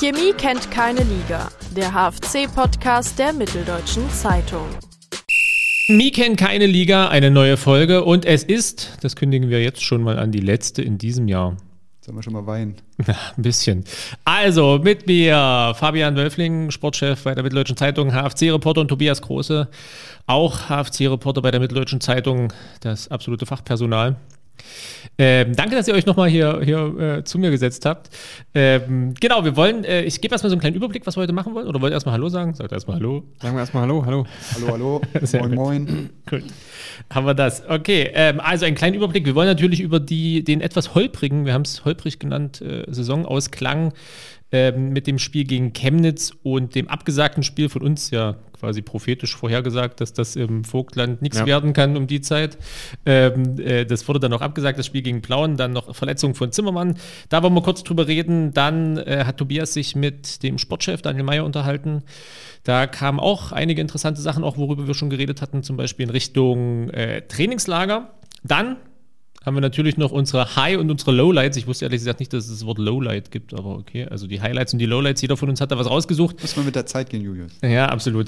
Chemie kennt keine Liga. Der HFC-Podcast der Mitteldeutschen Zeitung. Chemie kennt keine Liga, eine neue Folge. Und es ist, das kündigen wir jetzt schon mal an, die letzte in diesem Jahr. Sollen wir schon mal weinen? Ja, ein bisschen. Also mit mir Fabian Wölfling, Sportchef bei der Mitteldeutschen Zeitung, HFC-Reporter, und Tobias Große, auch HFC-Reporter bei der Mitteldeutschen Zeitung, das absolute Fachpersonal. Danke, dass ihr euch nochmal hier zu mir gesetzt habt. Genau, wir wollen, ich gebe erstmal so einen kleinen Überblick, was wir heute machen wollen. Oder wollt ihr erstmal Hallo sagen? Sagt erstmal Hallo. Sagen wir erstmal Hallo. Hallo. Moin, moin. Gut. Haben wir das. Okay, also einen kleinen Überblick. Wir wollen natürlich über den etwas holprigen, wir haben es holprig genannt, Saisonausklang mit dem Spiel gegen Chemnitz und dem abgesagten Spiel von uns, ja quasi prophetisch vorhergesagt, dass das im Vogtland nichts werden kann um die Zeit. Das wurde dann noch abgesagt, das Spiel gegen Plauen, dann noch Verletzung von Zimmermann. Da wollen wir kurz drüber reden. Dann hat Tobias sich mit dem Sportchef Daniel Meyer unterhalten. Da kamen auch einige interessante Sachen, auch worüber wir schon geredet hatten, zum Beispiel in Richtung Trainingslager. Dann haben wir natürlich noch unsere High- und unsere Lowlights. Ich wusste ehrlich gesagt nicht, dass es das Wort Lowlight gibt, aber okay. Also die Highlights und die Lowlights, jeder von uns hat da was rausgesucht. Muss man mit der Zeit gehen, Julius. Ja, absolut.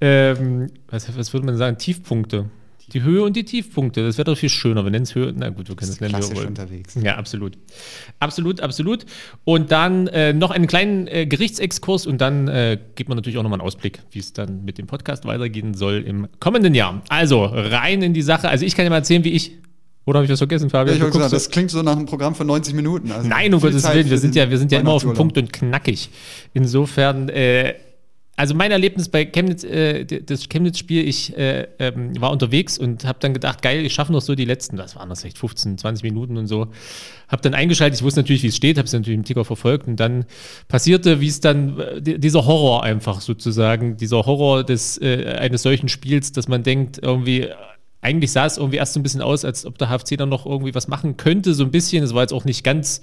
Was würde man sagen? Tiefpunkte. Die Höhe und die Tiefpunkte. Das wäre doch viel schöner. Wir nennen es Höhe. Na gut, wir können es nennen, wie wir wollen. Unterwegs. Ja, absolut. Absolut. Und dann noch einen kleinen Gerichtsexkurs und dann gibt man natürlich auch nochmal einen Ausblick, wie es dann mit dem Podcast weitergehen soll im kommenden Jahr. Also rein in die Sache. Also ich kann dir mal erzählen, wie ich. Oder habe ich was vergessen, Fabian? Ja, ich wollte sagen, das klingt so nach einem Programm von 90 Minuten. Also nein, um Gottes Willen, wir sind ja immer auf den Punkt und knackig. Insofern, also mein Erlebnis bei Chemnitz, das Chemnitz-Spiel, ich war unterwegs und habe dann gedacht, geil, ich schaffe noch so die letzten, was waren das, vielleicht 15, 20 Minuten und so. Habe dann eingeschaltet, ich wusste natürlich, wie es steht, habe es natürlich im Ticker verfolgt und dann passierte, wie es dann, dieser Horror einfach sozusagen, dieser Horror eines solchen Spiels, dass man denkt, irgendwie, eigentlich sah es irgendwie erst so ein bisschen aus, als ob der HFC dann noch irgendwie was machen könnte, so ein bisschen. Es war jetzt auch nicht ganz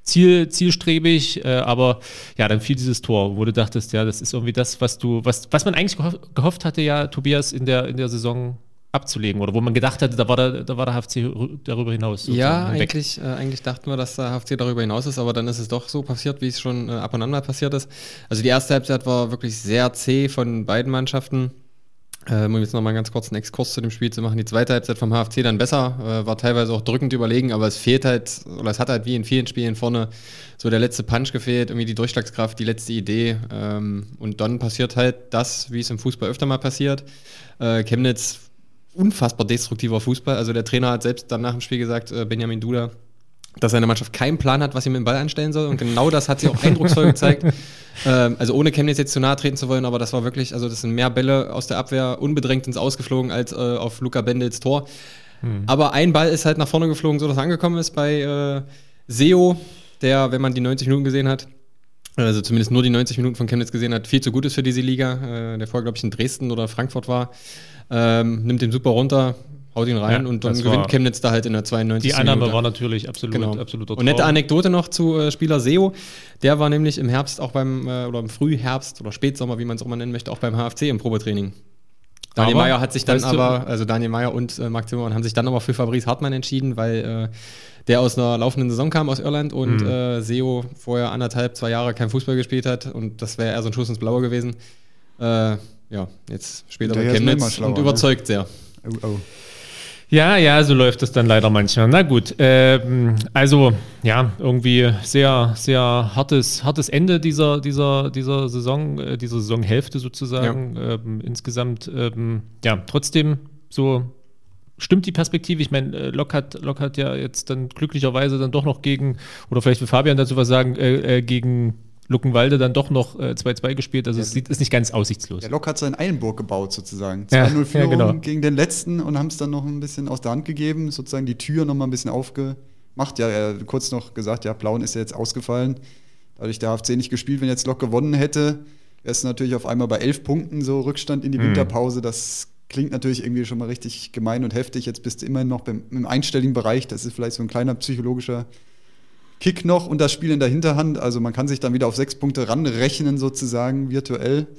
zielstrebig, aber ja, dann fiel dieses Tor, wo du dachtest, ja, das ist irgendwie das, was man eigentlich gehofft hatte, ja, Tobias, in der Saison abzulegen. Oder wo man gedacht hatte, da war der HFC darüber hinaus. Ja, eigentlich dachten wir, dass der HFC darüber hinaus ist, aber dann ist es doch so passiert, wie es schon ab und an mal passiert ist. Also die erste Halbzeit war wirklich sehr zäh von beiden Mannschaften. Um jetzt nochmal ganz kurz einen Exkurs zu dem Spiel zu machen. Die zweite Halbzeit vom HFC dann besser, war teilweise auch drückend überlegen, aber es hat halt wie in vielen Spielen vorne so der letzte Punch gefehlt, irgendwie die Durchschlagskraft, die letzte Idee, und dann passiert halt das, wie es im Fußball öfter mal passiert. Chemnitz, unfassbar destruktiver Fußball, also der Trainer hat selbst dann nach dem Spiel gesagt, Benjamin Duda, dass seine Mannschaft keinen Plan hat, was sie mit dem Ball anstellen soll. Und genau das hat sie auch eindrucksvoll gezeigt. Also ohne Chemnitz jetzt zu nahe treten zu wollen, aber das war wirklich, also das sind mehr Bälle aus der Abwehr unbedrängt ins Ausgeflogen als auf Luca Bendels Tor. Aber ein Ball ist halt nach vorne geflogen, so dass er angekommen ist bei Seo, der, wenn man die 90 Minuten gesehen hat, also zumindest nur die 90 Minuten von Chemnitz gesehen hat, viel zu gut ist für diese Liga. Der vorher, glaube ich, in Dresden oder Frankfurt war. Nimmt den super runter, haut ihn rein, ja, und dann gewinnt Chemnitz da halt in der 92. Die Annahme war natürlich absoluter Traum. Und nette Anekdote noch zu Spieler Seo. Der war nämlich im Herbst auch oder im Frühherbst oder Spätsommer, wie man es auch mal nennen möchte, auch beim HFC im Probetraining. Daniel Meyer hat sich dann Daniel Meyer und Marc Zimmermann haben sich dann aber für Fabrice Hartmann entschieden, weil der aus einer laufenden Saison kam aus Irland und Seo vorher 1,5-2 Jahre kein Fußball gespielt hat und das wäre eher so ein Schuss ins Blaue gewesen. Jetzt später bei Chemnitz und überzeugt sehr. Oh. Ja, so läuft es dann leider manchmal. Na gut, also ja, irgendwie sehr, sehr hartes Ende dieser Saison, dieser Saisonhälfte sozusagen. Ja. Insgesamt, trotzdem so stimmt die Perspektive. Ich meine, Lok hat ja jetzt dann glücklicherweise dann doch noch oder vielleicht will Fabian dazu was sagen, gegen Luckenwalde dann doch noch 2-2 gespielt, also es ist nicht ganz aussichtslos. Der Lok hat seinen Eilenburg gebaut sozusagen. 2-0 Führung genau. Gegen den letzten und haben es dann noch ein bisschen aus der Hand gegeben, sozusagen die Tür noch mal ein bisschen aufgemacht. Ja, er hat kurz noch gesagt, ja, Plauen ist ja jetzt ausgefallen. Dadurch der HFC nicht gespielt, wenn jetzt Lok gewonnen hätte, wäre es natürlich auf einmal bei 11 Punkten so Rückstand in die Winterpause. Das klingt natürlich irgendwie schon mal richtig gemein und heftig. Jetzt bist du immerhin noch im einstelligen Bereich. Das ist vielleicht so ein kleiner psychologischer Kick noch und das Spiel in der Hinterhand. Also man kann sich dann wieder auf 6 Punkte ranrechnen sozusagen virtuell.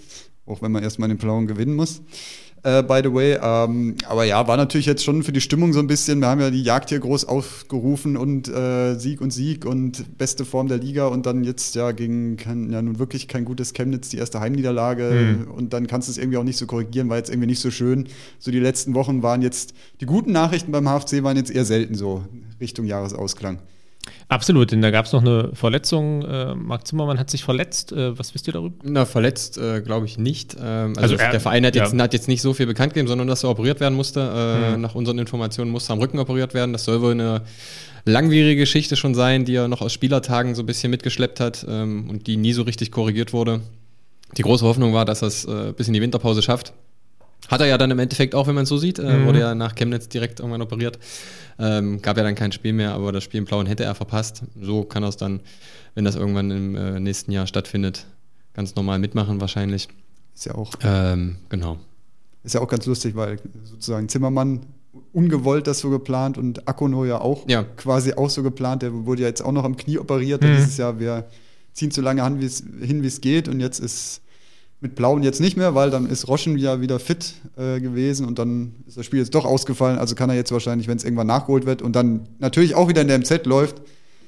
auch wenn man erstmal den Blauen gewinnen muss. By the way, aber ja, war natürlich jetzt schon für die Stimmung so ein bisschen, wir haben ja die Jagd hier groß aufgerufen und Sieg und beste Form der Liga und dann jetzt ja gegen nun wirklich kein gutes Chemnitz, die erste Heimniederlage und dann kannst du es irgendwie auch nicht so korrigieren, war jetzt irgendwie nicht so schön. So die letzten Wochen waren jetzt, die guten Nachrichten beim HFC waren jetzt eher selten so Richtung Jahresausklang. Absolut, denn da gab es noch eine Verletzung. Marc Zimmermann hat sich verletzt. Was wisst ihr darüber? Na, verletzt glaube ich nicht. Also der Verein hat jetzt nicht so viel bekannt gegeben, sondern dass er operiert werden musste. Nach unseren Informationen musste er am Rücken operiert werden. Das soll wohl eine langwierige Geschichte schon sein, die er noch aus Spielertagen so ein bisschen mitgeschleppt hat und die nie so richtig korrigiert wurde. Die große Hoffnung war, dass er es bis in die Winterpause schafft. Hat er ja dann im Endeffekt auch, wenn man es so sieht, wurde ja nach Chemnitz direkt irgendwann operiert. Gab ja dann kein Spiel mehr, aber das Spiel im Blauen hätte er verpasst. So kann er es dann, wenn das irgendwann im nächsten Jahr stattfindet, ganz normal mitmachen wahrscheinlich. Ist ja auch. Genau. Ist ja auch ganz lustig, weil sozusagen Zimmermann ungewollt das so geplant und Akono ja auch quasi auch so geplant. Der wurde ja jetzt auch noch am Knie operiert. Dieses Jahr, wir ziehen so lange hin, wie es geht und jetzt ist mit Blauen jetzt nicht mehr, weil dann ist Roschen wieder fit gewesen und dann ist das Spiel jetzt doch ausgefallen. Also kann er jetzt wahrscheinlich, wenn es irgendwann nachgeholt wird und dann natürlich auch wieder in der MZ läuft,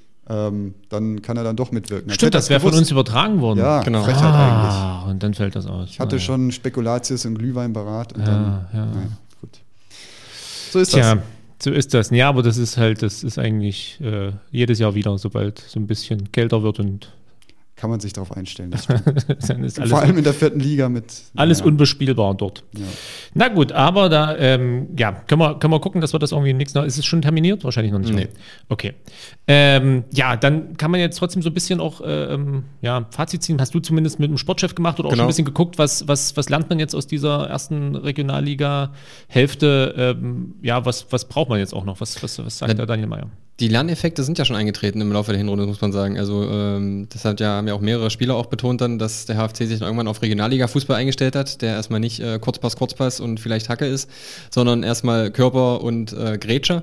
dann kann er dann doch mitwirken. Stimmt, das wäre von uns übertragen worden. Ja, genau. Frechheit eigentlich. Und dann fällt das aus. Ich hatte schon Spekulatius und Glühwein parat und dann, gut. So ist das. So ist das. Ja, aber das ist eigentlich jedes Jahr wieder, sobald so ein bisschen kälter wird und kann man sich darauf einstellen. Das stimmt. Dann ist alles vor allem in der 4. Liga mit. Alles unbespielbar dort. Ja. Na gut, aber da können wir gucken, dass wir das irgendwie nächstes Mal. Ist es schon terminiert? Wahrscheinlich noch nicht. Nee. Okay. Dann kann man jetzt trotzdem so ein bisschen auch Fazit ziehen. Hast du zumindest mit dem Sportchef gemacht oder auch schon ein bisschen geguckt, was lernt man jetzt aus dieser ersten Regionalliga-Hälfte? Was braucht man jetzt auch noch? Was sagt der Daniel Meyer? Die Lerneffekte sind ja schon eingetreten im Laufe der Hinrunde, muss man sagen. Also das haben ja auch mehrere Spieler auch betont dann, dass der HFC sich dann irgendwann auf Regionalliga-Fußball eingestellt hat, der erstmal nicht Kurzpass und vielleicht Hacke ist, sondern erstmal Körper und Grätsche.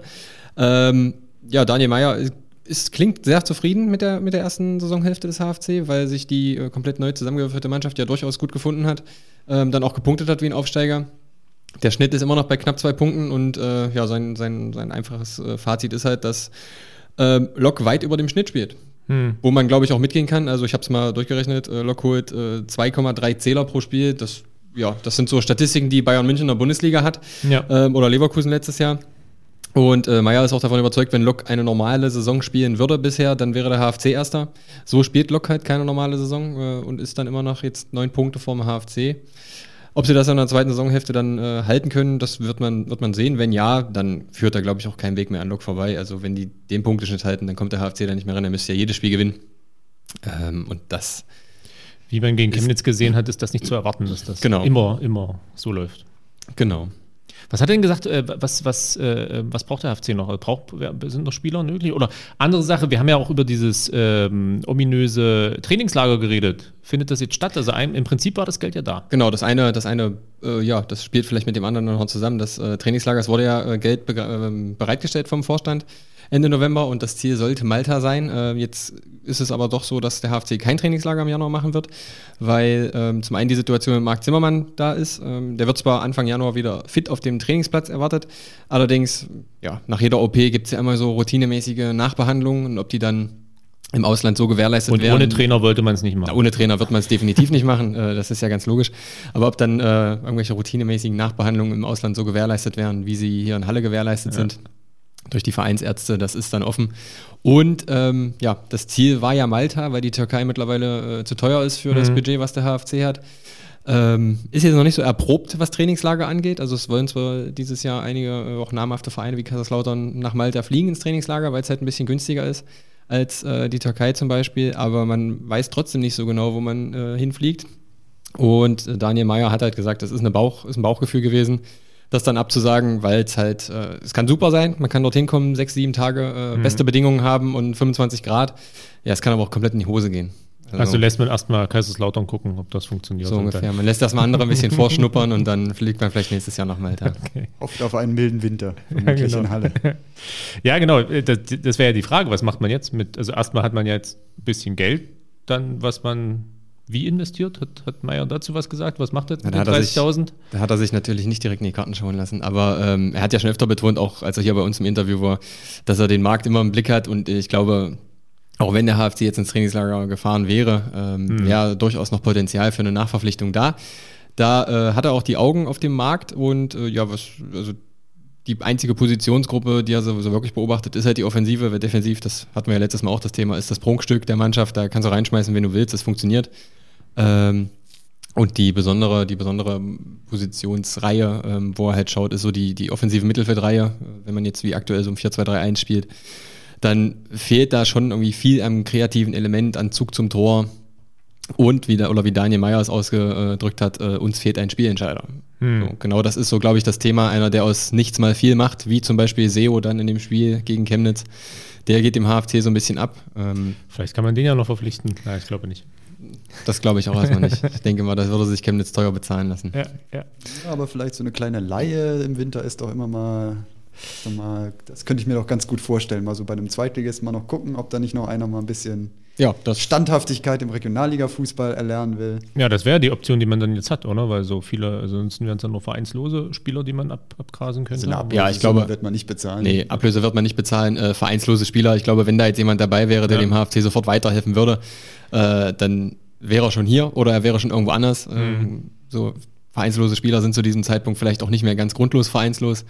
Daniel Meyer klingt sehr zufrieden mit der ersten Saisonhälfte des HFC, weil sich die komplett neu zusammengewürfelte Mannschaft ja durchaus gut gefunden hat, dann auch gepunktet hat wie ein Aufsteiger. Der Schnitt ist immer noch bei knapp 2 Punkten und sein einfaches Fazit ist halt, dass Lok weit über dem Schnitt spielt. Wo man, glaube ich, auch mitgehen kann. Also ich habe es mal durchgerechnet, Lok holt 2,3 Zähler pro Spiel. Das sind so Statistiken, die Bayern München in der Bundesliga hat oder Leverkusen letztes Jahr. Und Meyer ist auch davon überzeugt, wenn Lok eine normale Saison spielen würde bisher, dann wäre der HFC Erster. So spielt Lok halt keine normale Saison und ist dann immer noch jetzt 9 Punkte vor dem HFC. Ob sie das in der zweiten Saisonhälfte dann halten können, das wird man sehen. Wenn ja, dann führt da, glaube ich, auch kein Weg mehr an Lok vorbei. Also wenn die den Punkteschnitt halten, dann kommt der HFC da nicht mehr ran. Er müsste ja jedes Spiel gewinnen. Und das... Wie man gegen Chemnitz gesehen hat, ist das nicht zu erwarten, dass das immer so läuft. Genau. Was hat er denn gesagt, was braucht der HFC noch? Sind noch Spieler nötig? Oder andere Sache, wir haben ja auch über dieses ominöse Trainingslager geredet. Findet das jetzt statt? Also im Prinzip war das Geld ja da. Genau, das spielt vielleicht mit dem anderen noch zusammen. Das Trainingslager, es wurde ja Geld bereitgestellt vom Vorstand Ende November und das Ziel sollte Malta sein. Jetzt ist es aber doch so, dass der HFC kein Trainingslager im Januar machen wird, weil zum einen die Situation mit Marc Zimmermann da ist. Der wird zwar Anfang Januar wieder fit auf dem Trainingsplatz erwartet, allerdings nach jeder OP gibt es ja immer so routinemäßige Nachbehandlungen und ob die dann im Ausland so gewährleistet werden. Und ohne Trainer wollte man es nicht machen. Ohne Trainer wird man es definitiv nicht machen, das ist ja ganz logisch. Aber ob dann irgendwelche routinemäßigen Nachbehandlungen im Ausland so gewährleistet werden, wie sie hier in Halle gewährleistet sind, durch die Vereinsärzte, das ist dann offen. Und das Ziel war ja Malta, weil die Türkei mittlerweile zu teuer ist für das Budget, was der HFC hat. Ist jetzt noch nicht so erprobt, was Trainingslager angeht. Also es wollen zwar dieses Jahr einige auch namhafte Vereine wie Kaiserslautern nach Malta fliegen ins Trainingslager, weil es halt ein bisschen günstiger ist als die Türkei zum Beispiel. Aber man weiß trotzdem nicht so genau, wo man hinfliegt. Und Daniel Meyer hat halt gesagt, das ist ein Bauchgefühl gewesen, das dann abzusagen, weil es halt, es kann super sein, man kann dorthin kommen, 6-7 Tage, beste Bedingungen haben und 25 Grad. Ja, es kann aber auch komplett in die Hose gehen. Also lässt man erstmal Kaiserslautern gucken, ob das funktioniert. So ungefähr. Man lässt erstmal andere ein bisschen vorschnuppern und dann fliegt man vielleicht nächstes Jahr nach Malta. Okay. Hofft auf einen milden Winter, vermutlich in Halle. Ja, genau. Das wäre ja die Frage, was macht man jetzt mit, also erstmal hat man ja jetzt ein bisschen Geld, dann was man wie investiert? Hat Meier dazu was gesagt? Was macht er mit den 30.000? Da hat er sich natürlich nicht direkt in die Karten schauen lassen, aber er hat ja schon öfter betont, auch als er hier bei uns im Interview war, dass er den Markt immer im Blick hat und ich glaube, auch wenn der HFC jetzt ins Trainingslager gefahren wäre, wäre durchaus noch Potenzial für eine Nachverpflichtung da. Da hat er auch die Augen auf dem Markt und die einzige Positionsgruppe, die er so wirklich beobachtet, ist halt die Offensive, weil defensiv, das hatten wir ja letztes Mal auch das Thema, ist das Prunkstück der Mannschaft, da kannst du reinschmeißen, wenn du willst, das funktioniert. Und die besondere Positionsreihe, wo er halt schaut, ist so die offensive Mittelfeldreihe, wenn man jetzt wie aktuell so ein 4-2-3-1 spielt, dann fehlt da schon irgendwie viel am kreativen Element, an Zug zum Tor. Und wie Daniel Meier es ausgedrückt hat, uns fehlt ein Spielentscheider. So, genau das ist so, glaube ich, das Thema. Einer, der aus nichts mal viel macht, wie zum Beispiel Seo dann in dem Spiel gegen Chemnitz. Der geht dem HFC so ein bisschen ab. Vielleicht kann man den ja noch verpflichten. Nein, ich glaube nicht. Das glaube ich auch erstmal nicht. Ich denke mal, das würde sich Chemnitz teuer bezahlen lassen. Ja, aber vielleicht so eine kleine Leihe im Winter ist doch immer mal, das könnte ich mir doch ganz gut vorstellen. Mal so bei einem Zweitligisten mal noch gucken, ob da nicht noch einer mal ein bisschen Standhaftigkeit im Regionalliga-Fußball erlernen will. Ja, das wäre die Option, die man dann jetzt hat, oder? Weil so viele, sonst wären es dann nur vereinslose Spieler, die man abgrasen könnte. Also ich glaube, wird man nicht bezahlen. Nee, Ablöse wird man nicht bezahlen. Vereinslose Spieler, ich glaube, wenn da jetzt jemand dabei wäre, der dem HFC sofort weiterhelfen würde, dann wäre er schon hier oder er wäre schon irgendwo anders. So vereinslose Spieler sind zu diesem Zeitpunkt vielleicht auch nicht mehr ganz grundlos vereinslos.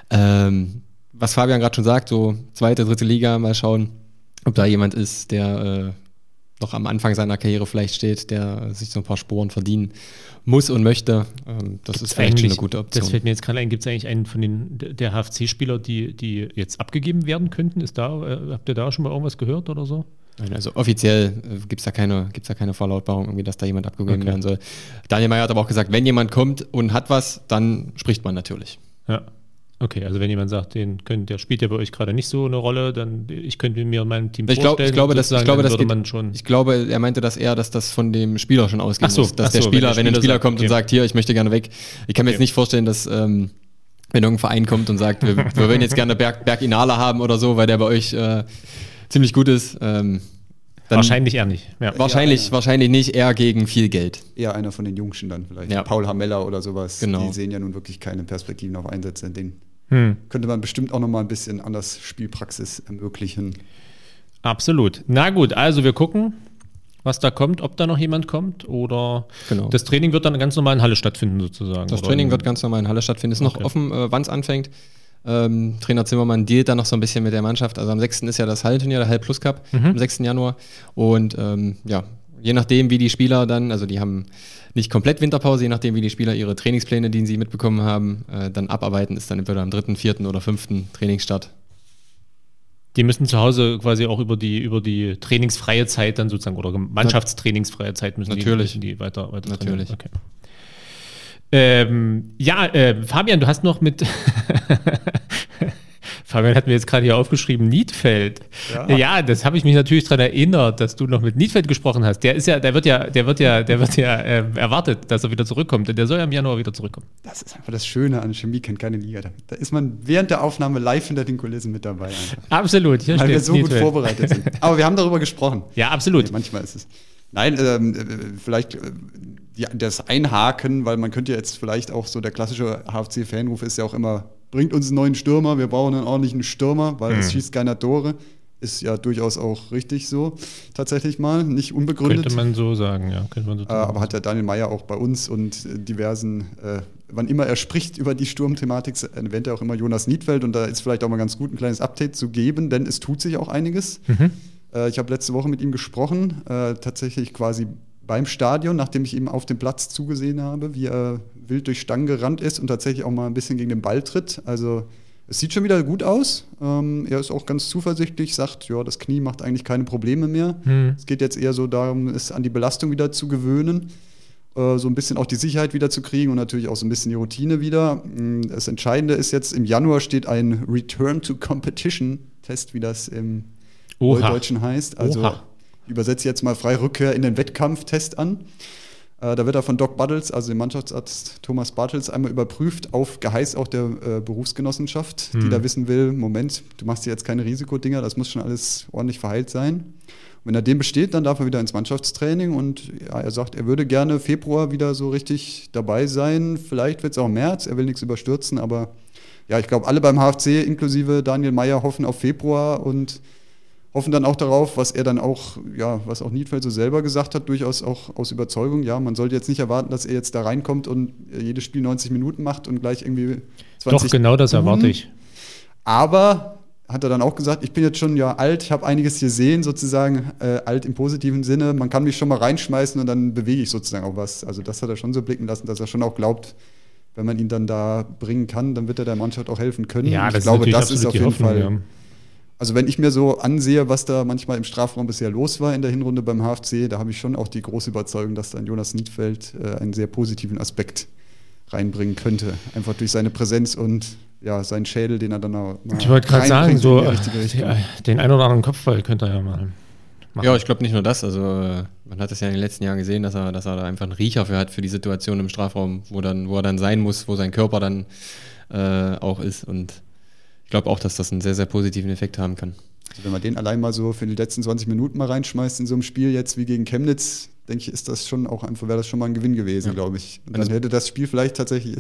Was Fabian gerade schon sagt, so 2., 3. Liga, mal schauen, ob da jemand ist, der noch am Anfang seiner Karriere vielleicht steht, der sich so ein paar Sporen verdienen muss und möchte. Das ist vielleicht schon eine gute Option. Das fällt mir jetzt gerade ein, gibt es eigentlich einen von der HFC-Spieler, die jetzt abgegeben werden könnten? Habt ihr da schon mal irgendwas gehört oder so? Nein, also offiziell gibt es da keine Verlautbarung, irgendwie, dass da jemand abgegeben werden soll. Daniel Meier hat aber auch gesagt, wenn jemand kommt und hat was, dann spricht man natürlich. Ja. Okay, also wenn jemand sagt, der spielt ja bei euch gerade nicht so eine Rolle, dann ich könnte mir in meinem Team vorstellen. Ich glaube, er meinte das eher, dass das von dem Spieler schon ausgehen muss. Dass der Spieler, wenn ein Spieler kommt und sagt, hier, ich möchte gerne weg. Ich kann mir jetzt nicht vorstellen, dass wenn irgendein Verein kommt und sagt, wir würden jetzt gerne Berg Inala haben oder so, weil der bei euch ziemlich gut ist. Wahrscheinlich eher nicht. Ja. Wahrscheinlich nicht, eher gegen viel Geld. Eher einer von den Jungschen dann vielleicht. Ja. Paul Hamella oder sowas. Genau. Die sehen ja nun wirklich keine Perspektiven auf Einsätze. Den könnte man bestimmt auch nochmal ein bisschen anders Spielpraxis ermöglichen. Absolut. Na gut, also wir gucken, was da kommt, ob da noch jemand kommt oder das Training wird dann ganz normal in Halle stattfinden sozusagen. Das Training wird ganz normal in Halle stattfinden. Ist noch offen, wann es anfängt. Trainer Zimmermann dealt da noch so ein bisschen mit der Mannschaft. Also am 6. ist ja das Hallenturnier, der Hall-Plus Cup, am 6. Januar. Und je nachdem, wie die Spieler dann, also die haben nicht komplett Winterpause, je nachdem, wie die Spieler ihre Trainingspläne, die sie mitbekommen haben, dann abarbeiten, ist dann entweder am 3., 4. oder 5. Trainingsstart. Die müssen zu Hause quasi auch über die trainingsfreie Zeit dann sozusagen oder Mannschaftstrainingsfreie Zeit müssen die weiter natürlich. Okay. Fabian, du hast noch mit Fabian hat mir jetzt gerade hier aufgeschrieben, Niedfeld. Ja, das habe ich mich natürlich daran erinnert, dass du noch mit Niedfeld gesprochen hast. Der wird ja erwartet, dass er wieder zurückkommt. Der soll ja im Januar wieder zurückkommen. Das ist einfach das Schöne an Chemie kennt keine Liga. Da ist man während der Aufnahme live hinter den Kulissen mit dabei. Einfach. Absolut. Hier weil wir so Niedfeld gut vorbereitet sind. Aber wir haben darüber gesprochen. Ja, absolut. Nee, manchmal ist es. Nein, vielleicht das Einhaken, weil man könnte jetzt vielleicht auch so, der klassische HFC-Fanruf ist ja auch immer, bringt uns einen neuen Stürmer, wir brauchen einen ordentlichen Stürmer, weil es schießt keiner Tore. Ist ja durchaus auch richtig so, tatsächlich mal, nicht unbegründet. Könnte man so sagen, ja. Aber hat ja Daniel Meier auch bei uns und diversen, wann immer er spricht über die Sturmthematik, erwähnt er auch immer Jonas Niedfeld und da ist vielleicht auch mal ganz gut, ein kleines Update zu geben, denn es tut sich auch einiges. Ich habe letzte Woche mit ihm gesprochen, tatsächlich quasi beim Stadion, nachdem ich ihm auf dem Platz zugesehen habe, wie er wild durch Stangen gerannt ist und tatsächlich auch mal ein bisschen gegen den Ball tritt. Also es sieht schon wieder gut aus. Er ist auch ganz zuversichtlich, sagt, ja, das Knie macht eigentlich keine Probleme mehr. Es geht jetzt eher so darum, es an die Belastung wieder zu gewöhnen, so ein bisschen auch die Sicherheit wieder zu kriegen und natürlich auch so ein bisschen die Routine wieder. Das Entscheidende ist jetzt, im Januar steht ein Return-to-Competition-Test, wie das im Deutschen heißt. Also übersetze jetzt mal frei Rückkehr in den Wettkampftest an. Da wird er von Doc Buttles, also dem Mannschaftsarzt Thomas Bartels, einmal überprüft auf Geheiß auch der Berufsgenossenschaft, die da wissen will, Moment, du machst hier jetzt keine Risikodinger, das muss schon alles ordentlich verheilt sein. Und wenn er den besteht, dann darf er wieder ins Mannschaftstraining und ja, er sagt, er würde gerne Februar wieder so richtig dabei sein. Vielleicht wird es auch März, er will nichts überstürzen, aber ja, ich glaube, alle beim HFC, inklusive Daniel Meyer, hoffen auf Februar und hoffen dann auch darauf, was er dann auch, ja, was auch Niedfeld so selber gesagt hat, durchaus auch aus Überzeugung. Ja, man sollte jetzt nicht erwarten, dass er jetzt da reinkommt und jedes Spiel 90 Minuten macht und gleich irgendwie 20. Doch, genau das erwarte ich. Aber hat er dann auch gesagt, ich bin jetzt schon ja alt, ich habe einiges gesehen, sozusagen alt im positiven Sinne. Man kann mich schon mal reinschmeißen und dann bewege ich sozusagen auch was. Also das hat er schon so blicken lassen, dass er schon auch glaubt, wenn man ihn dann da bringen kann, dann wird er der Mannschaft auch helfen können. Ja, ich glaube, das ist auf jeden Hoffnung, Fall. Ja. Also wenn ich mir so ansehe, was da manchmal im Strafraum bisher los war in der Hinrunde beim HFC, da habe ich schon auch die große Überzeugung, dass dann Jonas Niedfeld einen sehr positiven Aspekt reinbringen könnte. Einfach durch seine Präsenz und ja, seinen Schädel, den er dann auch mal ich wollte gerade sagen, so ja, den ein oder anderen Kopfball könnte er ja mal machen. Ja, ich glaube nicht nur das. Also man hat es ja in den letzten Jahren gesehen, dass er da einfach einen Riecher für hat, für die Situation im Strafraum, wo er dann sein muss, wo sein Körper dann auch ist. Und ich glaube auch, dass das einen sehr, sehr positiven Effekt haben kann. Also wenn man den allein mal so für die letzten 20 Minuten mal reinschmeißt in so einem Spiel jetzt wie gegen Chemnitz, denke ich, ist das schon auch einfach, wäre das schon mal ein Gewinn gewesen, glaube ich. Und dann hätte das Spiel vielleicht tatsächlich,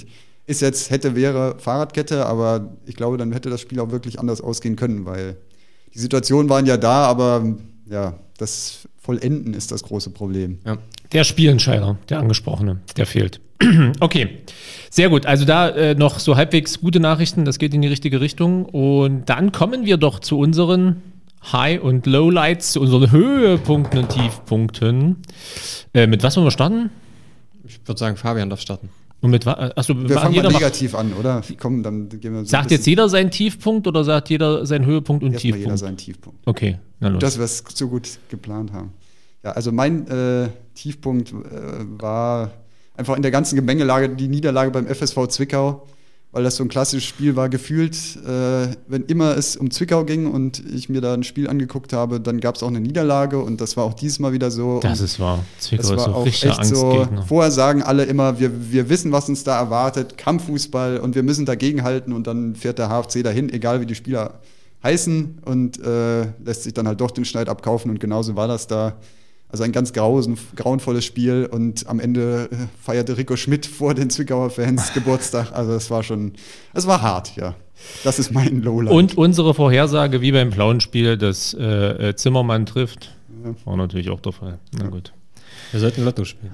wäre Fahrradkette, aber ich glaube, dann hätte das Spiel auch wirklich anders ausgehen können, weil die Situationen waren ja da, aber ja, das Vollenden ist das große Problem. Ja. Der Spielentscheider, der Angesprochene, der fehlt. Okay, sehr gut. Also da noch so halbwegs gute Nachrichten, das geht in die richtige Richtung. Und dann kommen wir doch zu unseren High- und Lowlights, zu unseren Höhepunkten und Tiefpunkten. Mit was wollen wir starten? Ich würde sagen, Fabian darf starten. Und mit was? Wir fangen mal negativ an, oder? Komm, dann gehen wir so sagt jetzt jeder seinen Tiefpunkt oder sagt jeder seinen Höhepunkt und Tiefpunkt? Jeder seinen Tiefpunkt. Okay, na los. Dass wir es so gut geplant haben. Ja, also mein Tiefpunkt war einfach in der ganzen Gemengelage die Niederlage beim FSV Zwickau, weil das so ein klassisches Spiel war, gefühlt, wenn immer es um Zwickau ging und ich mir da ein Spiel angeguckt habe, dann gab es auch eine Niederlage und das war auch dieses Mal wieder so. Das ist wahr. Zwickau ist so richtig Angstgegner. Vorher sagen alle immer, wir wissen, was uns da erwartet, Kampffußball und wir müssen dagegen halten und dann fährt der HFC dahin, egal wie die Spieler heißen und lässt sich dann halt doch den Schneid abkaufen und genauso war das da. Also ein ganz grauenvolles Spiel und am Ende feierte Rico Schmidt vor den Zwickauer Fans Geburtstag. Also es war hart, ja. Das ist mein Lowlight. Und unsere Vorhersage, wie beim Plauen-Spiel, dass Zimmermann trifft, war natürlich auch der Fall. Na gut. Wir sollten Lotto spielen.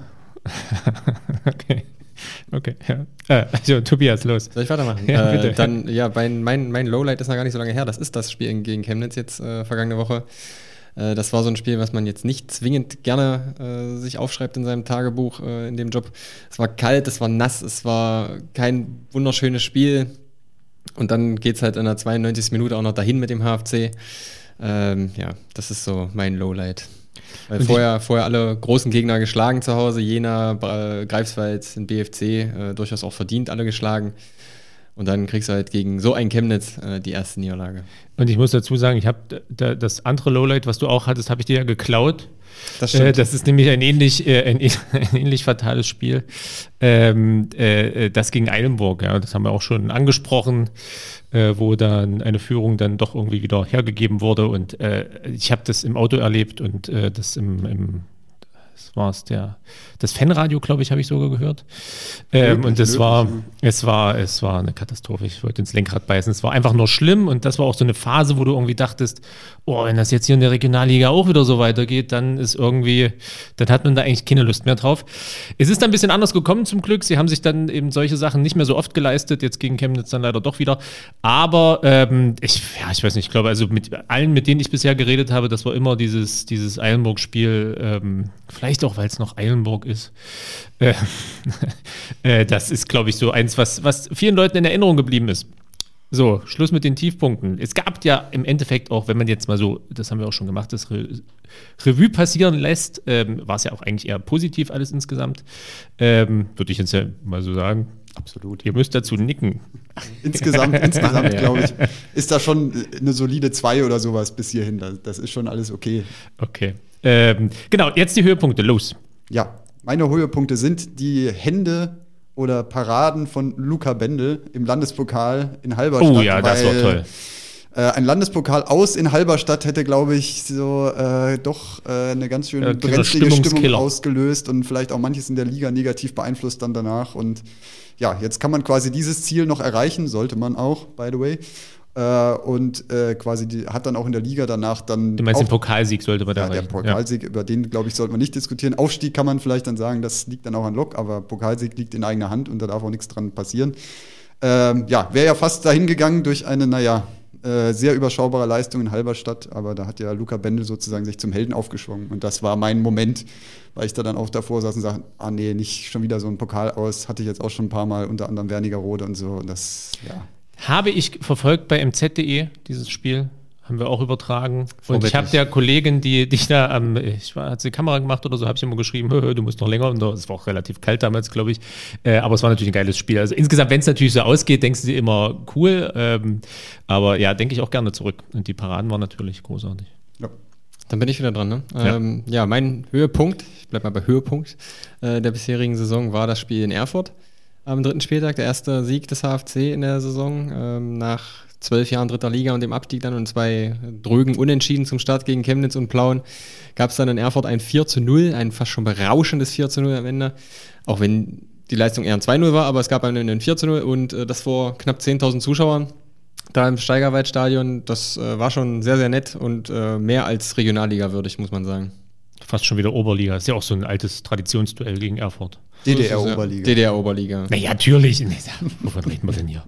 Okay, ja. Also Tobias, los. Soll ich weitermachen? Ja, bitte. Dann, ja, mein Lowlight ist noch gar nicht so lange her. Das ist das Spiel gegen Chemnitz jetzt vergangene Woche. Das war so ein Spiel, was man jetzt nicht zwingend gerne sich aufschreibt in seinem Tagebuch in dem Job. Es war kalt, es war nass, es war kein wunderschönes Spiel. Und dann geht es halt in der 92. Minute auch noch dahin mit dem HFC. Ja, das ist so mein Lowlight. Weil vorher alle großen Gegner geschlagen zu Hause, Jena, Greifswald, den BFC, durchaus auch verdient alle geschlagen. Und dann kriegst du halt gegen so ein Chemnitz die erste Niederlage. Und ich muss dazu sagen, ich habe das andere Lowlight, was du auch hattest, habe ich dir ja geklaut. Das stimmt. Das ist nämlich ein ähnlich fatales Spiel. Das gegen Eilenburg, ja, das haben wir auch schon angesprochen, wo dann eine Führung dann doch irgendwie wieder hergegeben wurde. Und ich habe das im Auto erlebt und das das Fanradio, glaube ich, habe ich sogar gehört. Und es war eine Katastrophe. Ich wollte ins Lenkrad beißen. Es war einfach nur schlimm und das war auch so eine Phase, wo du irgendwie dachtest, oh, wenn das jetzt hier in der Regionalliga auch wieder so weitergeht, dann hat man da eigentlich keine Lust mehr drauf. Es ist dann ein bisschen anders gekommen zum Glück. Sie haben sich dann eben solche Sachen nicht mehr so oft geleistet, jetzt gegen Chemnitz dann leider doch wieder. Aber ich weiß nicht, ich glaube, also mit allen, mit denen ich bisher geredet habe, das war immer dieses Eilenburg-Spiel, vielleicht auch, weil es noch Eilenburg ist. Das ist, glaube ich, so eins, was vielen Leuten in Erinnerung geblieben ist. So, Schluss mit den Tiefpunkten. Es gab ja im Endeffekt auch, wenn man jetzt mal so, das haben wir auch schon gemacht, das Revue passieren lässt, war es ja auch eigentlich eher positiv alles insgesamt. Würde ich jetzt ja mal so sagen. Absolut. Ihr müsst dazu nicken. Insgesamt glaube ich, ist da schon eine solide 2 oder sowas bis hierhin. Das ist schon alles okay. Okay. Genau, jetzt die Höhepunkte. Los. Ja, Meine Höhepunkte sind die Hände oder Paraden von Luca Bendel im Landespokal in Halberstadt. Oh ja, das war toll. Ein Landespokal aus in Halberstadt hätte, glaube ich, so doch eine ganz schön brenzlige Stimmung ausgelöst und vielleicht auch manches in der Liga negativ beeinflusst dann danach. Und ja, jetzt kann man quasi dieses Ziel noch erreichen, sollte man auch, by the way. Und quasi hat dann auch in der Liga danach dann. Du meinst den Pokalsieg sollte man da erreichen? Der Pokalsieg, über den, glaube ich, sollte man nicht diskutieren. Aufstieg kann man vielleicht dann sagen, das liegt dann auch an Lok, aber Pokalsieg liegt in eigener Hand und da darf auch nichts dran passieren. Wäre ja fast dahin gegangen durch eine, sehr überschaubare Leistung in Halberstadt, aber da hat ja Luca Bendel sozusagen sich zum Helden aufgeschwungen und das war mein Moment, weil ich da dann auch davor saß und sagte, nee, nicht schon wieder so ein Pokal aus, hatte ich jetzt auch schon ein paar Mal, unter anderem Wernigerode und so und das, ja. Habe ich verfolgt bei mz.de, dieses Spiel. Haben wir auch übertragen. Und ich habe der Kollegin, die da hat sie die Kamera gemacht oder so, habe ich immer geschrieben, du musst noch länger. Und es war auch relativ kalt damals, glaube ich. Aber es war natürlich ein geiles Spiel. Also insgesamt, wenn es natürlich so ausgeht, denkst du dir immer cool. Aber ja, denke ich auch gerne zurück. Und die Paraden waren natürlich großartig. Ja. Dann bin ich wieder dran, ne? Ja, mein Höhepunkt, ich bleibe mal bei Höhepunkt der bisherigen Saison, war das Spiel in Erfurt. Am 3. Spieltag, der erste Sieg des HFC in der Saison, nach 12 Jahren 3. Liga und dem Abstieg dann und 2 drögen Unentschieden zum Start gegen Chemnitz und Plauen, gab es dann in Erfurt ein 4:0, ein fast schon berauschendes 4:0 am Ende, auch wenn die Leistung eher ein 2:0 war, aber es gab ein 4:0 und das vor knapp 10.000 Zuschauern da im Steigerwaldstadion, das war schon sehr, sehr nett und mehr als Regionalliga würdig, muss man sagen. Fast schon wieder Oberliga, ist ja auch so ein altes Traditionsduell gegen Erfurt. DDR-Oberliga. DDR-Oberliga. Na ja, natürlich. Wovon reden wir denn hier?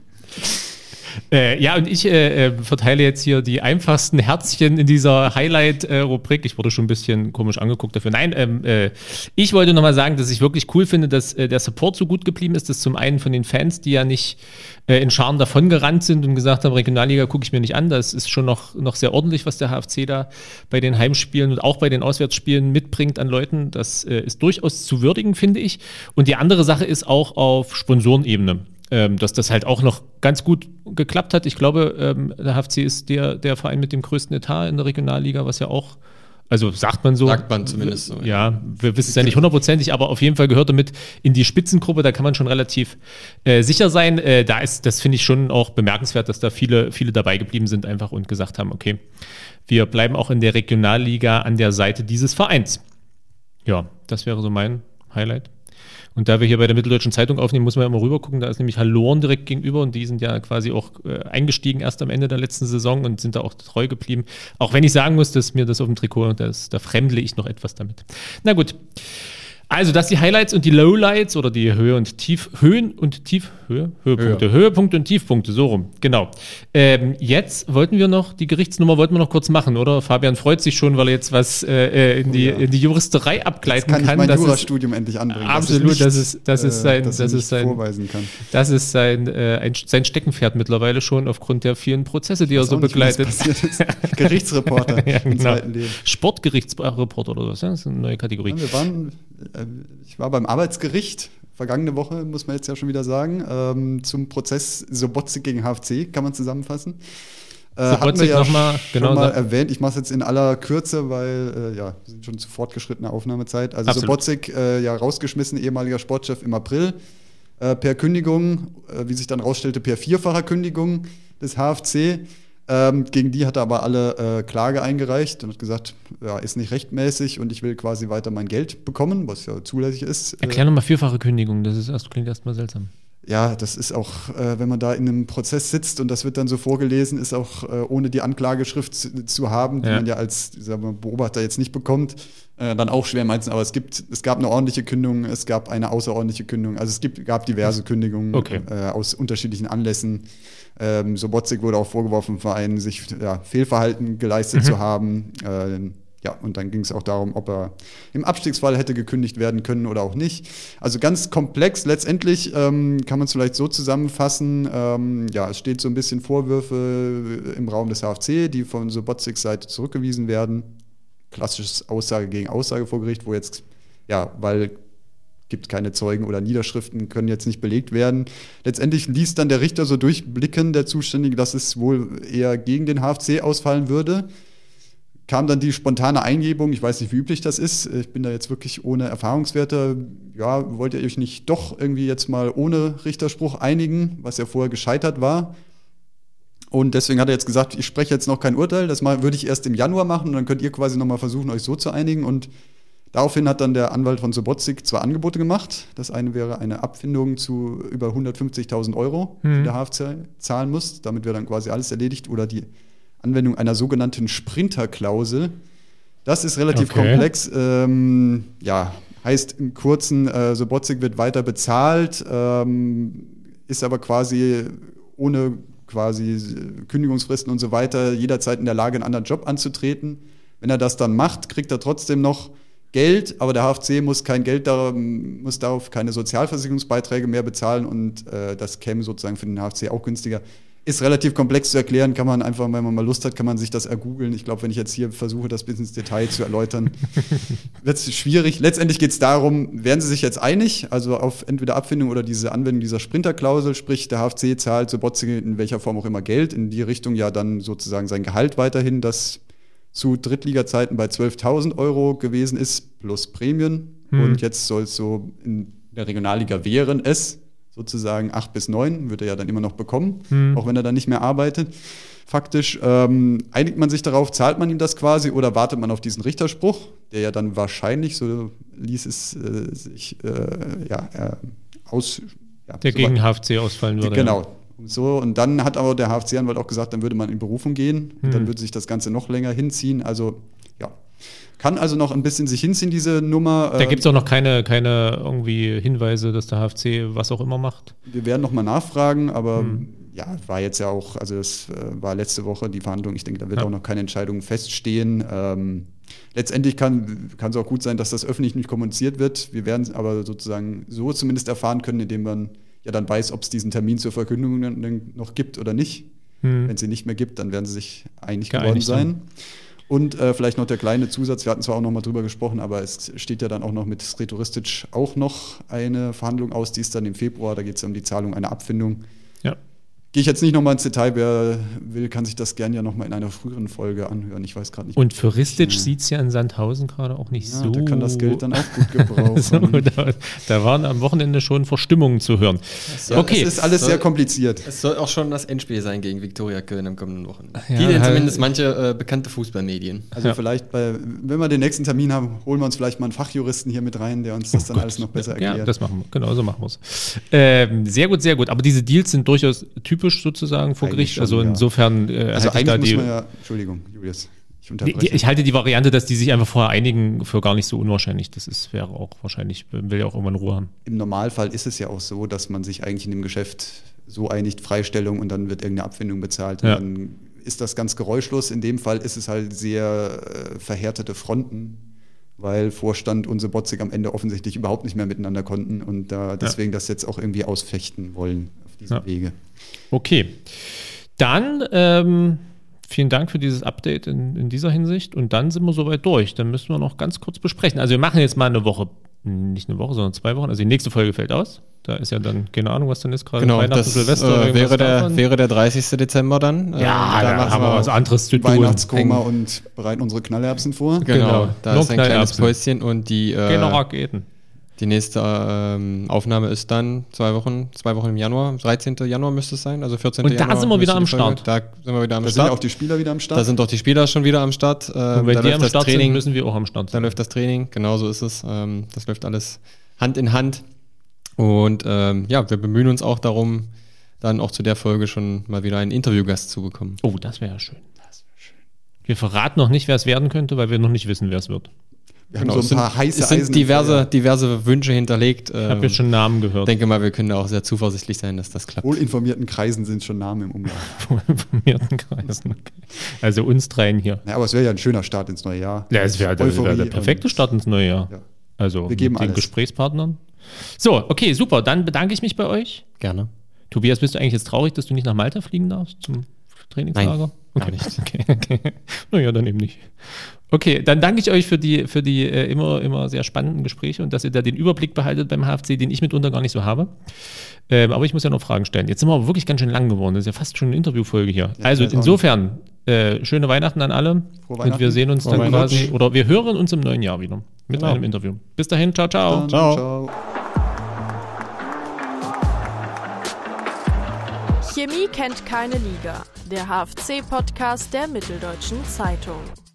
Und ich verteile jetzt hier die einfachsten Herzchen in dieser Highlight-Rubrik. Ich wurde schon ein bisschen komisch angeguckt dafür. Nein, ich wollte nochmal sagen, dass ich wirklich cool finde, dass der Support so gut geblieben ist. Das zum einen von den Fans, die ja nicht in Scharen davongerannt sind und gesagt haben, Regionalliga gucke ich mir nicht an. Das ist schon noch sehr ordentlich, was der HFC da bei den Heimspielen und auch bei den Auswärtsspielen mitbringt an Leuten. Das ist durchaus zu würdigen, finde ich. Und die andere Sache ist auch auf Sponsorenebene. Dass das halt auch noch ganz gut geklappt hat. Ich glaube, der HFC ist der Verein mit dem größten Etat in der Regionalliga, was ja auch, also sagt man so. Sagt man zumindest so. Ja, wir wissen es ja nicht hundertprozentig, aber auf jeden Fall gehört er mit in die Spitzengruppe, da kann man schon relativ sicher sein. Das finde ich schon auch bemerkenswert, dass da viele dabei geblieben sind einfach und gesagt haben, okay, wir bleiben auch in der Regionalliga an der Seite dieses Vereins. Ja, das wäre so mein Highlight. Und da wir hier bei der Mitteldeutschen Zeitung aufnehmen, muss man ja immer rüber gucken. Da ist nämlich Hallorn direkt gegenüber und die sind ja quasi auch eingestiegen erst am Ende der letzten Saison und sind da auch treu geblieben. Auch wenn ich sagen muss, dass mir das auf dem Trikot, da fremdle ich noch etwas damit. Na gut. Also das die Highlights und die Lowlights oder die Höhepunkte, Höhepunkte und Tiefpunkte, so rum, genau. Jetzt wollten wir noch die Gerichtsnummer kurz machen, oder? Fabian freut sich schon, weil er jetzt was in die Juristerei abgleiten kann. Jetzt kann ich mein Jurastudium endlich anbringen. Absolut, das ist sein Steckenpferd mittlerweile schon aufgrund der vielen Prozesse, die er so begleitet. Gerichtsreporter im zweiten Leben. Sportgerichtsreporter oder was? Das ist eine neue Kategorie. Ja, ich war beim Arbeitsgericht, vergangene Woche, muss man jetzt ja schon wieder sagen, zum Prozess Sobotzig gegen HFC, kann man zusammenfassen. Hatten wir ja schon mal erwähnt, ich mache es jetzt in aller Kürze, weil wir sind schon zu fortgeschrittener Aufnahmezeit. Also Sobotzig, rausgeschmissen, ehemaliger Sportchef im April, per Kündigung, wie sich dann rausstellte, per 4-facher Kündigung des HFC. Gegen die hat er aber alle Klage eingereicht und hat gesagt, ist nicht rechtmäßig und ich will quasi weiter mein Geld bekommen, was ja zulässig ist. Erklär nochmal 4-fache Kündigung, klingt erstmal seltsam. Ja, das ist auch, wenn man da in einem Prozess sitzt und das wird dann so vorgelesen, ist auch ohne die Anklageschrift zu haben, die man ja als Beobachter jetzt nicht bekommt, dann auch schwer meinst. Aber es gab eine ordentliche Kündigung, es gab eine außerordentliche Kündigung, also es gab diverse Kündigungen aus unterschiedlichen Anlässen. Sobotzig wurde auch vorgeworfen, im Verein sich Fehlverhalten geleistet zu haben. Und dann ging es auch darum, ob er im Abstiegsfall hätte gekündigt werden können oder auch nicht. Also ganz komplex. Letztendlich kann man es vielleicht so zusammenfassen. Es steht so ein bisschen Vorwürfe im Raum des HFC, die von Sobotzigs Seite zurückgewiesen werden. Klassisches Aussage gegen Aussage vor Gericht, wo jetzt, weil gibt keine Zeugen oder Niederschriften, können jetzt nicht belegt werden. Letztendlich ließ dann der Richter so durchblicken, der Zuständige, dass es wohl eher gegen den HFC ausfallen würde. kam dann die spontane Eingebung, ich weiß nicht, wie üblich das ist, ich bin da jetzt wirklich ohne Erfahrungswerte, ja, wollt ihr euch nicht doch irgendwie jetzt mal ohne Richterspruch einigen, was ja vorher gescheitert war. Und deswegen hat er jetzt gesagt, ich spreche jetzt noch kein Urteil, das würde ich erst im Januar machen und dann könnt ihr quasi nochmal versuchen, euch so zu einigen. Und daraufhin hat dann der Anwalt von Sobotka 2 Angebote gemacht. Das eine wäre eine Abfindung zu über 150.000 Euro, die der HFC zahlen muss. Damit wäre dann quasi alles erledigt. Oder die Anwendung einer sogenannten Sprinterklausel. Das ist relativ komplex. Heißt im Kurzen, Sobotka wird weiter bezahlt, ist aber quasi ohne quasi Kündigungsfristen und so weiter jederzeit in der Lage, einen anderen Job anzutreten. Wenn er das dann macht, kriegt er trotzdem noch Geld, aber der HFC muss darauf keine Sozialversicherungsbeiträge mehr bezahlen und das käme sozusagen für den HFC auch günstiger. Ist relativ komplex zu erklären, kann man einfach, wenn man mal Lust hat, kann man sich das ergoogeln. Ich glaube, wenn ich jetzt hier versuche, das bis ins Detail zu erläutern, wird es schwierig. Letztendlich geht es darum, werden sie sich jetzt einig, also auf entweder Abfindung oder diese Anwendung dieser Sprinterklausel, sprich der HFC zahlt Sobotka in welcher Form auch immer Geld, in die Richtung ja dann sozusagen sein Gehalt weiterhin, das zu Drittliga-Zeiten bei 12.000 Euro gewesen ist, plus Prämien. Und jetzt soll es so in der Regionalliga wären es sozusagen 8 bis 9, wird er ja dann immer noch bekommen, auch wenn er dann nicht mehr arbeitet. Faktisch einigt man sich darauf, zahlt man ihm das quasi oder wartet man auf diesen Richterspruch, der ja dann wahrscheinlich, so ließ es sich der gegen HFC ausfallen würde. Genau. Ja. So, und dann hat aber der HFC-Anwalt auch gesagt, dann würde man in Berufung gehen, dann würde sich das Ganze noch länger hinziehen. Also ja, kann also noch ein bisschen sich hinziehen, diese Nummer. Da gibt es auch noch keine irgendwie Hinweise, dass der HFC was auch immer macht? Wir werden nochmal nachfragen, aber ja, war jetzt ja auch, also es war letzte Woche die Verhandlung, ich denke, da wird auch noch keine Entscheidung feststehen. Letztendlich kann es auch gut sein, dass das öffentlich nicht kommuniziert wird. Wir werden aber sozusagen so zumindest erfahren können, indem man ja dann weiß, ob es diesen Termin zur Verkündung noch gibt oder nicht. Wenn es ihn nicht mehr gibt, dann werden sie sich einig geworden sein. Und vielleicht noch der kleine Zusatz, wir hatten zwar auch noch mal drüber gesprochen, aber es steht ja dann auch noch mit Sretoristic auch noch eine Verhandlung aus, die ist dann im Februar, da geht es um die Zahlung einer Abfindung. Ja. Gehe ich jetzt nicht nochmal ins Detail, wer will, kann sich das gerne ja nochmal in einer früheren Folge anhören. Ich weiß gerade nicht. Und für Ristic sieht es ja in Sandhausen gerade auch nicht so. Der kann das Geld dann auch gut gebrauchen. So, da waren am Wochenende schon Verstimmungen zu hören. Okay. Es ist alles sehr kompliziert. Es soll auch schon das Endspiel sein gegen Viktoria Köln am kommenden Wochenende. Ja, zumindest manche bekannte Fußballmedien. Also vielleicht, wenn wir den nächsten Termin haben, holen wir uns vielleicht mal einen Fachjuristen hier mit rein, der uns das dann alles noch besser erklärt. Ja, das machen wir. Genau so machen wir es. Sehr gut, sehr gut. Aber diese Deals sind durchaus typisch sozusagen vor Gericht. Schon, also insofern also eigentlich muss man ja, Entschuldigung, Julius, ich unterbreche. Ich halte die Variante, dass die sich einfach vorher einigen, für gar nicht so unwahrscheinlich. Das wäre auch wahrscheinlich, will ja auch irgendwann Ruhe haben. Im Normalfall ist es ja auch so, dass man sich eigentlich in dem Geschäft so einigt, Freistellung und dann wird irgendeine Abfindung bezahlt. Und dann ist das ganz geräuschlos. In dem Fall ist es halt sehr verhärtete Fronten, weil Vorstand und Sobotka am Ende offensichtlich überhaupt nicht mehr miteinander konnten und deswegen das jetzt auch irgendwie ausfechten wollen auf diesem Wege. Okay, dann vielen Dank für dieses Update in dieser Hinsicht und dann sind wir soweit durch. Dann müssen wir noch ganz kurz besprechen. Also wir machen jetzt mal nicht eine Woche, sondern 2 Wochen. Also die nächste Folge fällt aus. Da ist ja dann keine Ahnung, was dann ist gerade. Genau, Weihnachten, Silvester. Wäre der 30. Dezember dann. Ja, da haben wir was anderes zu tun. Weihnachtskoma und bereiten unsere Knallerbsen vor. Genau, da ist ein kleines Päuschen und Raketen. Die nächste Aufnahme ist dann 2 Wochen im Januar. 13. Januar müsste es sein, also 14. Januar. Und da sind wir wieder am Start. Da sind wir wieder am Start. Da sind auch die Spieler wieder am Start. Da sind auch die Spieler schon wieder am Start. Und wenn die am Start sind, müssen wir auch am Start sein. Da läuft das Training, genau so ist es. Das läuft alles Hand in Hand. Und wir bemühen uns auch darum, dann auch zu der Folge schon mal wieder einen Interviewgast zu bekommen. Oh, das wäre ja schön. Wir verraten noch nicht, wer es werden könnte, weil wir noch nicht wissen, wer es wird. Wir haben so ein paar heiße Eisen. Es sind diverse Wünsche hinterlegt. Ich habe jetzt schon Namen gehört. Ich denke mal, wir können da auch sehr zuversichtlich sein, dass das klappt. Wohlinformierten Kreisen sind schon Namen im Umlauf. Wohlinformierten Kreisen, okay. Also uns dreien hier. Ja, aber es wäre ja ein schöner Start ins neue Jahr. Ja, es wäre der perfekte Start ins neue Jahr. Ja. Also wir geben mit den Gesprächspartnern. So, okay, super. Dann bedanke ich mich bei euch. Gerne. Tobias, bist du eigentlich jetzt traurig, dass du nicht nach Malta fliegen darfst zum Trainingslager? Nein, gar nicht. Okay. Naja, dann eben nicht. Okay, dann danke ich euch für die immer sehr spannenden Gespräche und dass ihr da den Überblick behaltet beim HFC, den ich mitunter gar nicht so habe. Aber ich muss ja noch Fragen stellen. Jetzt sind wir aber wirklich ganz schön lang geworden. Das ist ja fast schon eine Interviewfolge hier. Ja, also insofern, schöne Weihnachten an alle. Frohe Weihnachten. Und wir sehen uns dann quasi, oder wir hören uns im neuen Jahr wieder mit einem Interview. Bis dahin, ciao, ciao. Dann, ciao. Chemie kennt keine Liga. Der HFC-Podcast der Mitteldeutschen Zeitung.